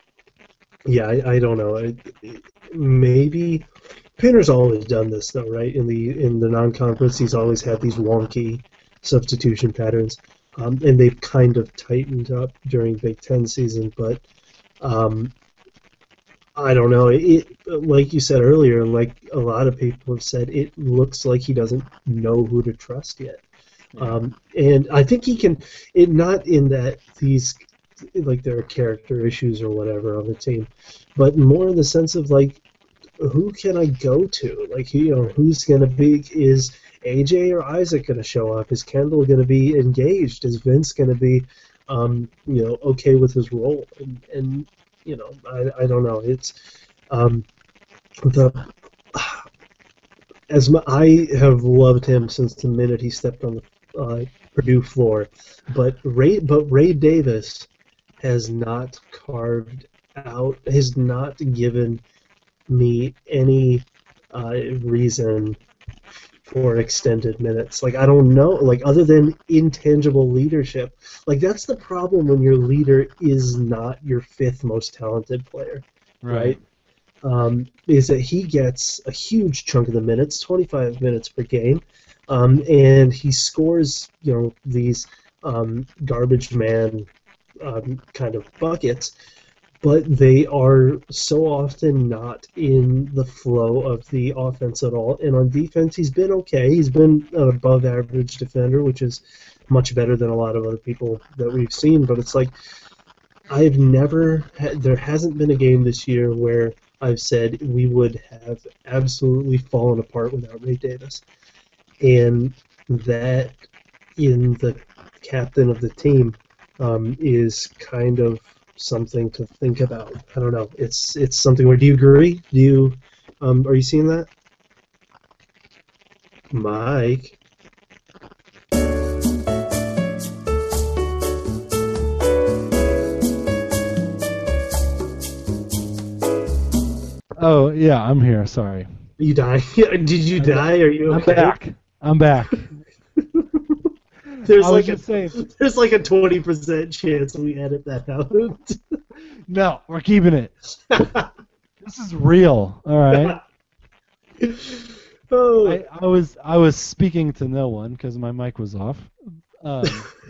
[SPEAKER 6] Yeah, I, I don't know. I, maybe Painter's always done this though, right? In the in the non-conference, he's always had these wonky substitution patterns, um, and they've kind of tightened up during Big Ten season. But um, I don't know. It like you said earlier, and like a lot of people have said, it looks like he doesn't know who to trust yet. Um, and I think he can. It not in that these like there are character issues or whatever on the team, but more in the sense of like, who can I go to? Like, you know, who's gonna be? Is A J or Isaac gonna show up? Is Kendall gonna be engaged? Is Vince gonna be, um, you know, okay with his role? And, and you know, I, I don't know. It's um, the as my, I have loved him since the minute he stepped on the uh, Purdue floor, but Ray but Ray Davis has not carved out, has not given me any uh, reason for extended minutes. Like, I don't know, like, other than intangible leadership. Like, that's the problem when your leader is not your fifth most talented player, right? Um, is that he gets a huge chunk of the minutes, twenty-five minutes per game, um, and he scores, you know, these um, garbage man um, kind of buckets, but they are so often not in the flow of the offense at all. And on defense, he's been okay. He's been an above-average defender, which is much better than a lot of other people that we've seen. But it's like, I've never had, there hasn't been a game this year where I've said we would have absolutely fallen apart without Ray Davis. And that, in the captain of the team, um, is kind of something to think about. I don't know. It's it's something where, do you agree? Do you um, are you seeing that? Mike?
[SPEAKER 5] Oh yeah, I'm here. Sorry.
[SPEAKER 6] You die? Did you die? Are you
[SPEAKER 5] I'm
[SPEAKER 6] okay?
[SPEAKER 5] back. I'm back.
[SPEAKER 6] There's
[SPEAKER 5] I
[SPEAKER 6] like
[SPEAKER 5] was
[SPEAKER 6] a
[SPEAKER 5] just saying.
[SPEAKER 6] there's like a twenty percent chance we edit that out.
[SPEAKER 5] No, we're keeping it. This is real. All right.
[SPEAKER 6] Oh,
[SPEAKER 5] I, I was I was speaking to no one because my mic was off. Um,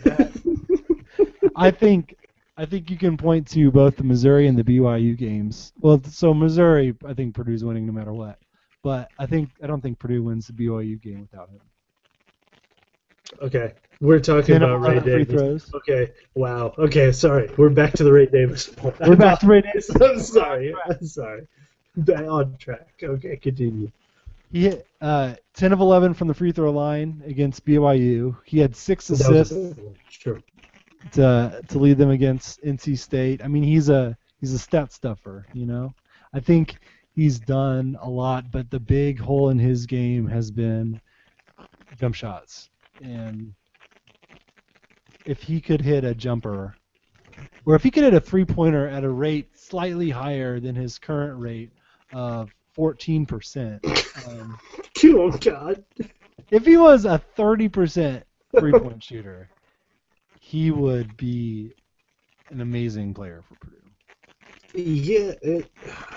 [SPEAKER 5] I think I think you can point to both the Missouri and the B Y U games. Well, so Missouri, I think Purdue's winning no matter what. But I think I don't think Purdue wins the B Y U game without him.
[SPEAKER 6] okay. We're talking
[SPEAKER 5] ten of
[SPEAKER 6] about Ray
[SPEAKER 5] eleven free
[SPEAKER 6] Davis.
[SPEAKER 5] throws.
[SPEAKER 6] Okay. Wow. Okay. Sorry. We're back to the Ray Davis point.
[SPEAKER 5] We're back to Ray Davis.
[SPEAKER 6] I'm sorry. I'm sorry. Back on track. Okay. Continue.
[SPEAKER 5] He hit uh, ten of eleven from the free throw line against B Y U. He had six
[SPEAKER 6] That was-
[SPEAKER 5] assists.
[SPEAKER 6] Sure.
[SPEAKER 5] to to lead them against N C State. I mean, he's a he's a stat stuffer, you know. I think he's done a lot, but the big hole in his game has been jump shots. And if he could hit a jumper, or if he could hit a three-pointer at a rate slightly higher than his current rate of fourteen percent. Um,
[SPEAKER 6] oh, God.
[SPEAKER 5] If he was a thirty percent three-point shooter, he would be an amazing player for Purdue.
[SPEAKER 6] Yeah, it,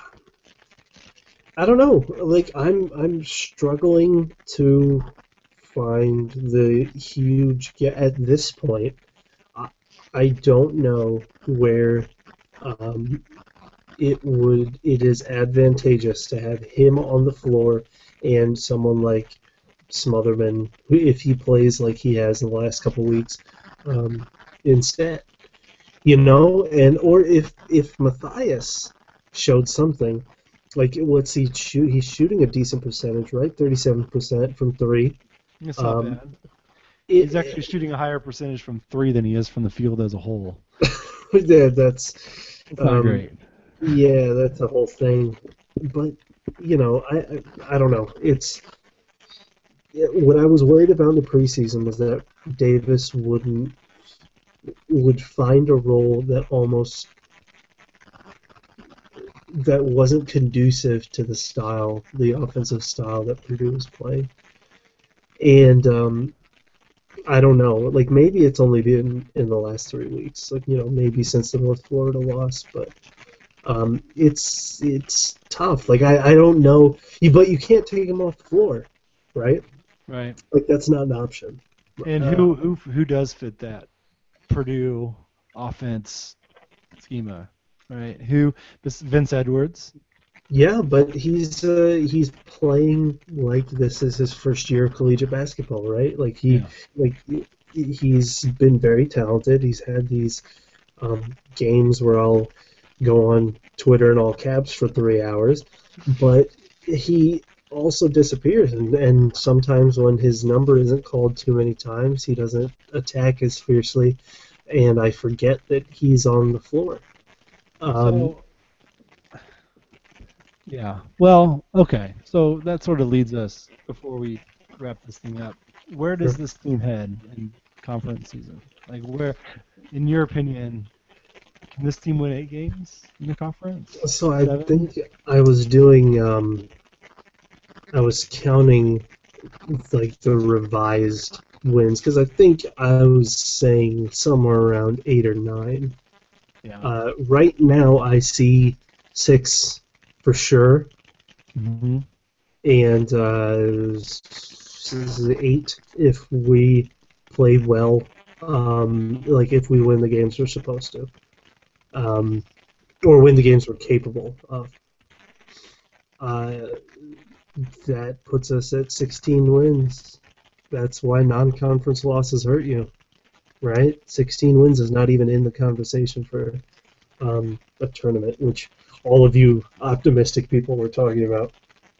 [SPEAKER 6] I don't know. Like I'm, I'm struggling to find the huge. At this point, I, I don't know where um, it would. It is advantageous to have him on the floor and someone like Smotherman, if he plays like he has in the last couple of weeks, um, instead. You know, and or if if Matthias showed something, like what's he shoot? He's shooting a decent percentage, right? Thirty-seven percent from three.
[SPEAKER 5] It's not
[SPEAKER 6] Um,
[SPEAKER 5] bad.
[SPEAKER 6] It,
[SPEAKER 5] He's actually shooting a higher percentage from three than he is from the field as a whole.
[SPEAKER 6] yeah, that's
[SPEAKER 5] It's not
[SPEAKER 6] um,
[SPEAKER 5] great.
[SPEAKER 6] Yeah, that's the whole thing. But you know, I I, I don't know. It's what I was worried about in the preseason was that Davis wouldn't. would find a role that almost that wasn't conducive to the style, the offensive style that Purdue was playing. And um, I don't know, like maybe it's only been in the last three weeks, like you know maybe since the North Florida loss, but um, it's it's tough. Like I, I don't know, you but you can't take him off the floor, right?
[SPEAKER 5] Right.
[SPEAKER 6] Like that's not an option.
[SPEAKER 5] And
[SPEAKER 6] Uh,
[SPEAKER 5] who who who does fit that Purdue offense schema, right? Who this Vince Edwards?
[SPEAKER 6] Yeah, but he's uh, he's playing like this is his first year of collegiate basketball, right? Like he
[SPEAKER 5] Yeah.
[SPEAKER 6] like he's been very talented. He's had these um, games where I'll go on Twitter in all caps for three hours, but he also disappears, and, and sometimes when his number isn't called too many times, he doesn't attack as fiercely, and I forget that he's on the floor. Um,
[SPEAKER 5] So, yeah. Well, okay. So that sort of leads us, before we wrap this thing up, where does
[SPEAKER 6] Sure.
[SPEAKER 5] this team head in conference season? Like, where, in your opinion, can this team win eight games in the conference?
[SPEAKER 6] So I
[SPEAKER 5] Seven?
[SPEAKER 6] think I was doing, um, I was counting like the revised wins because I think I was saying somewhere around eight or nine.
[SPEAKER 5] Yeah.
[SPEAKER 6] Uh, right now I see six for sure,
[SPEAKER 5] hmm
[SPEAKER 6] and uh, s- s- eight if we play well, um, like if we win the games we're supposed to, um, or win the games we're capable of. Uh, that puts us at sixteen wins. That's why non-conference losses hurt you, right? sixteen wins is not even in the conversation for um, a tournament, which all of you optimistic people were talking about.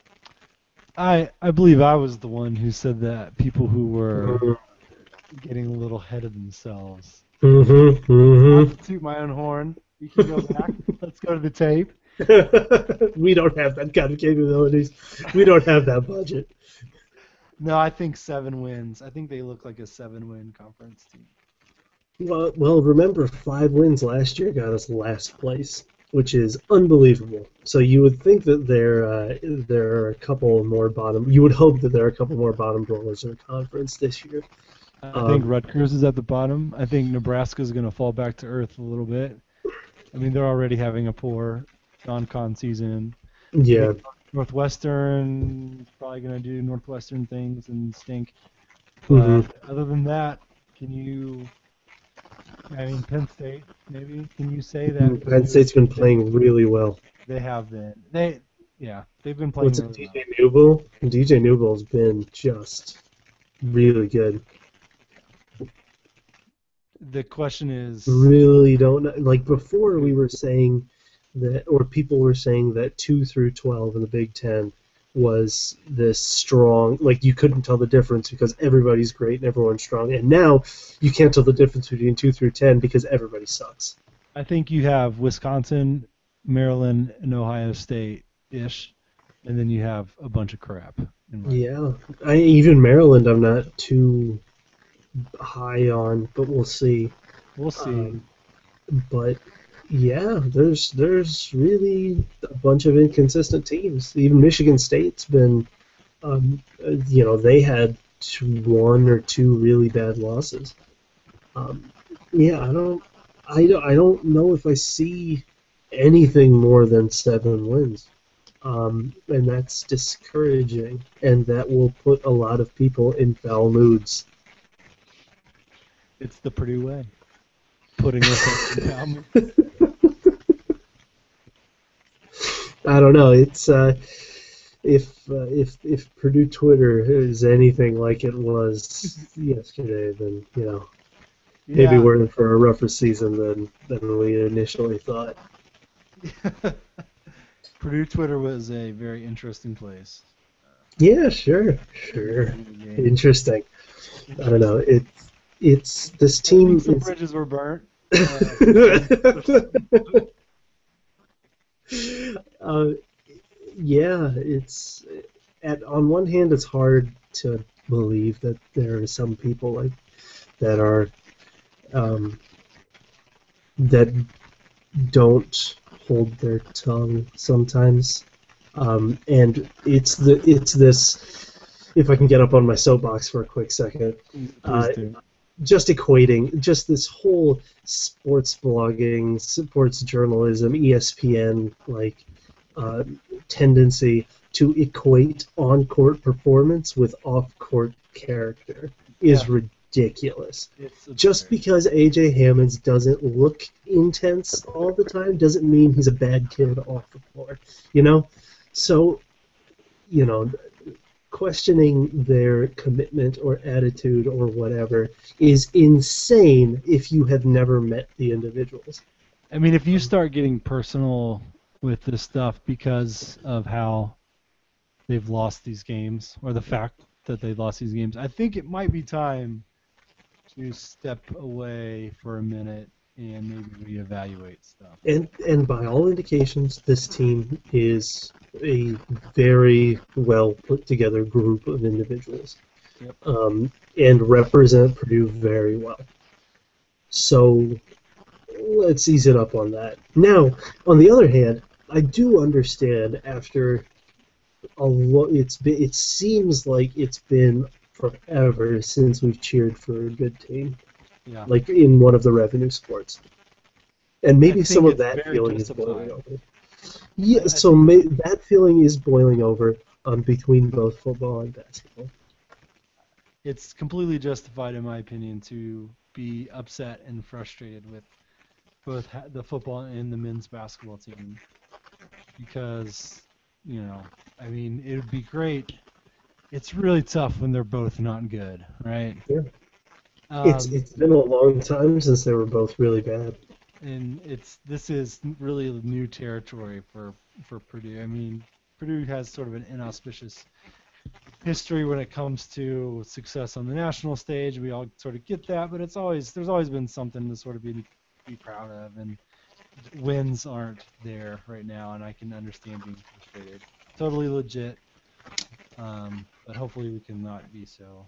[SPEAKER 5] I I believe I was the one who said that people who were
[SPEAKER 6] Mm-hmm.
[SPEAKER 5] getting a little ahead of themselves.
[SPEAKER 6] Mm-hmm. Mm-hmm.
[SPEAKER 5] Not to toot my own horn. We can go back. Let's go to the tape.
[SPEAKER 6] We don't have that kind of capabilities. We don't have that budget.
[SPEAKER 5] No, I think seven wins. I think they look like a seven-win conference team.
[SPEAKER 6] Well, well, remember five wins last year got us last place, which is unbelievable. So you would think that there uh, there are a couple more bottom. You would hope that there are a couple more bottom dwellers in the conference this year.
[SPEAKER 5] I
[SPEAKER 6] Um,
[SPEAKER 5] think Rutgers is at the bottom. I think Nebraska is going to fall back to earth a little bit. I mean, they're already having a poor non-con season.
[SPEAKER 6] Yeah.
[SPEAKER 5] Northwestern is probably going to do Northwestern things and stink. But
[SPEAKER 6] Mhm.
[SPEAKER 5] other than that, can you? I mean, Penn State, maybe. Can you say that?
[SPEAKER 6] Penn State's been playing really well.
[SPEAKER 5] They have been. They, yeah, they've been playing
[SPEAKER 6] What's it,
[SPEAKER 5] really
[SPEAKER 6] D J Newble? D J Newble's been just really good.
[SPEAKER 5] well. The question is,
[SPEAKER 6] Really don't know. Like before, we were saying that, or people were saying that two through twelve in the Big Ten was this strong, like you couldn't tell the difference because everybody's great and everyone's strong. And now you can't tell the difference between two through ten because everybody sucks.
[SPEAKER 5] I think you have Wisconsin, Maryland, and Ohio State-ish, and then you have a bunch of crap. In my
[SPEAKER 6] Yeah, I, even Maryland I'm not too high on, but we'll see.
[SPEAKER 5] We'll see.
[SPEAKER 6] Um, but yeah, there's there's really a bunch of inconsistent teams. Even Michigan State's been, um, uh, you know, they had two, one or two really bad losses. Um, yeah, I don't, I don't, I don't know if I see anything more than seven wins, um, and that's discouraging, and that will put a lot of people in foul moods.
[SPEAKER 5] It's the Purdue way. Putting us down.
[SPEAKER 6] I don't know. It's uh, if uh, if if Purdue Twitter is anything like it was yesterday, then you know maybe
[SPEAKER 5] Yeah.
[SPEAKER 6] we're in for a rougher season than than we initially thought.
[SPEAKER 5] Purdue Twitter was a very interesting place.
[SPEAKER 6] Yeah, sure, sure, interesting. I don't know. It's it's this
[SPEAKER 5] I
[SPEAKER 6] team.
[SPEAKER 5] think some
[SPEAKER 6] Is,
[SPEAKER 5] bridges were burnt. Uh,
[SPEAKER 6] uh, yeah, it's at on one hand it's hard to believe that there are some people like that are um, that don't hold their tongue sometimes, um, and it's the it's this. If I can get up on my soapbox for a quick second,
[SPEAKER 5] please
[SPEAKER 6] uh,
[SPEAKER 5] do.
[SPEAKER 6] just equating just this whole sports blogging, sports journalism, E S P N like uh, tendency to equate on-court performance with off-court character is
[SPEAKER 5] Yeah.
[SPEAKER 6] ridiculous.
[SPEAKER 5] It's
[SPEAKER 6] Just
[SPEAKER 5] absurd.
[SPEAKER 6] because A J Hammonds doesn't look intense all the time doesn't mean he's a bad kid off the floor, you know? So, you know, questioning their commitment or attitude or whatever is insane if you have never met the individuals.
[SPEAKER 5] I mean, if you start getting personal with this stuff because of how they've lost these games, or the fact that they lost these games, I think it might be time to step away for a minute and maybe reevaluate stuff.
[SPEAKER 6] And and by all indications, this team is a very well put together group of individuals,
[SPEAKER 5] Yep.
[SPEAKER 6] um, and represent Purdue very well. So let's ease it up on that. Now, on the other hand, I do understand after a lo- it's been, it seems like it's been forever since we've cheered for a good team,
[SPEAKER 5] Yeah.
[SPEAKER 6] like in one of the revenue sports. And maybe
[SPEAKER 5] I
[SPEAKER 6] some
[SPEAKER 5] think
[SPEAKER 6] of
[SPEAKER 5] it's
[SPEAKER 6] that
[SPEAKER 5] very
[SPEAKER 6] feeling is
[SPEAKER 5] justified.
[SPEAKER 6] boiling over. Yeah,
[SPEAKER 5] I
[SPEAKER 6] so may, that feeling is boiling over um, between both football and basketball.
[SPEAKER 5] It's completely justified, in my opinion, to be upset and frustrated with both ha- the football and the men's basketball team, because, you know, I mean, it would be great. It's really tough when they're both not good, right?
[SPEAKER 6] Yeah.
[SPEAKER 5] Um,
[SPEAKER 6] It's it's been a long time since they were both really bad.
[SPEAKER 5] and it's this is really new territory for for Purdue. I mean, Purdue has sort of an inauspicious history when it comes to success on the national stage. We all sort of get that, but it's always there's always been something to sort of be be proud of, and wins aren't there right now, and I can understand being frustrated. Totally legit, um, but hopefully we can not be so.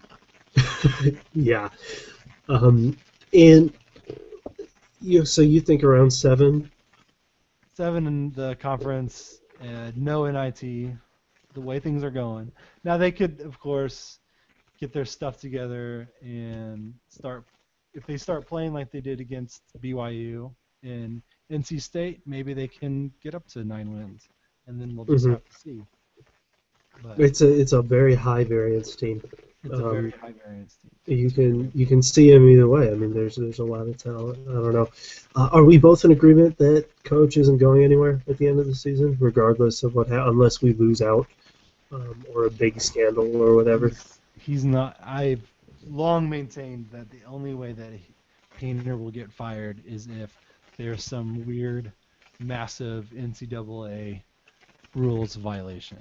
[SPEAKER 6] Yeah. Um, and you so you think around seven?
[SPEAKER 5] Seven in the conference, uh, no N I T, the way things are going. Now they could, of course, get their stuff together and start. If they start playing like they did against B Y U and N C State, maybe they can get up to nine wins, and then we'll just
[SPEAKER 6] Mhm.
[SPEAKER 5] have to see. But
[SPEAKER 6] It's a it's a very high variance team.
[SPEAKER 5] it's a very
[SPEAKER 6] um,
[SPEAKER 5] high variance team.
[SPEAKER 6] You can you can see him either way. I mean, there's there's a lot of talent. I don't know. Uh, are we both in agreement that coach isn't going anywhere at the end of the season, regardless of what ha- unless we lose out um, or a big scandal or whatever?
[SPEAKER 5] He's, he's not. I've long maintained that the only way that he, Painter will get fired is if there's some weird, massive N C double A rules violation.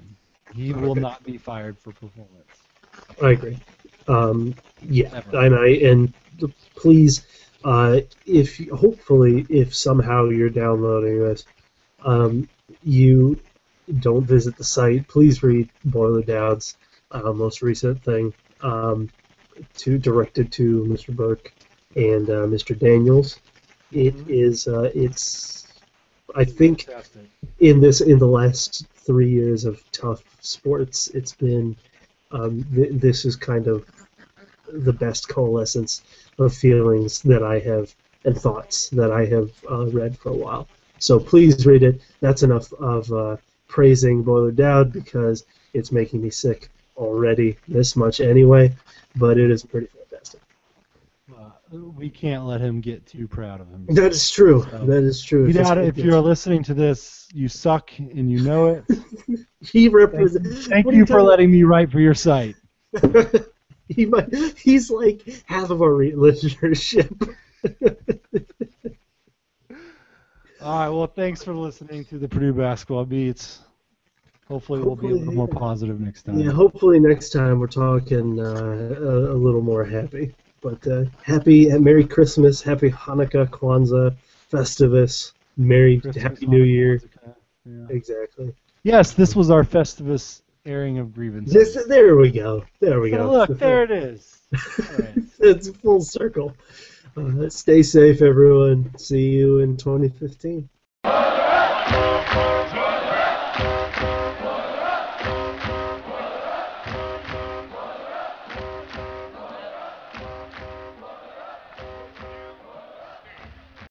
[SPEAKER 5] He will not be fired for performance.
[SPEAKER 6] I agree. Um, yeah,
[SPEAKER 5] Never.
[SPEAKER 6] and I and please, uh, if you- hopefully if somehow you're downloading this, um, you don't visit the site. Please read Boiler Dad's uh, most recent thing, um, to directed to Mister Burke and uh, Mister Daniels. It is uh, it's I think
[SPEAKER 5] Fantastic.
[SPEAKER 6] in this in the last three years of tough sports, it's been um, th- this is kind of the best coalescence of feelings that I have and thoughts that I have uh, read for a while. So please read it. That's enough of uh, praising Boiler Dowd because it's making me sick already this much anyway, but it is pretty fantastic.
[SPEAKER 5] Uh, we can't let him get too proud of him.
[SPEAKER 6] That is true.
[SPEAKER 5] So,
[SPEAKER 6] That is true.
[SPEAKER 5] You
[SPEAKER 6] That's
[SPEAKER 5] doubt it.
[SPEAKER 6] what
[SPEAKER 5] If you're listening to this, you suck and you know it.
[SPEAKER 6] he
[SPEAKER 5] Thank,
[SPEAKER 6] represents.
[SPEAKER 5] thank you for letting me write for your site.
[SPEAKER 6] He might, he's like half of our re- listenership.
[SPEAKER 5] All right. Well, thanks for listening to the Purdue Basketball Beats. Hopefully, we'll be a little more positive next time.
[SPEAKER 6] Yeah, hopefully next time we're talking uh, a, a little more happy. But uh, happy, uh, Merry Christmas, Happy Hanukkah, Kwanzaa, Festivus, Merry
[SPEAKER 5] Christmas,
[SPEAKER 6] Happy New
[SPEAKER 5] Hanukkah,
[SPEAKER 6] Year.
[SPEAKER 5] Hanukkah, yeah.
[SPEAKER 6] Exactly.
[SPEAKER 5] Yes, this was our Festivus airing of grievances.
[SPEAKER 6] This, there we go. There we
[SPEAKER 5] So
[SPEAKER 6] go.
[SPEAKER 5] look, there it is. All right.
[SPEAKER 6] It's full circle. Uh, stay safe, everyone. See you in twenty fifteen.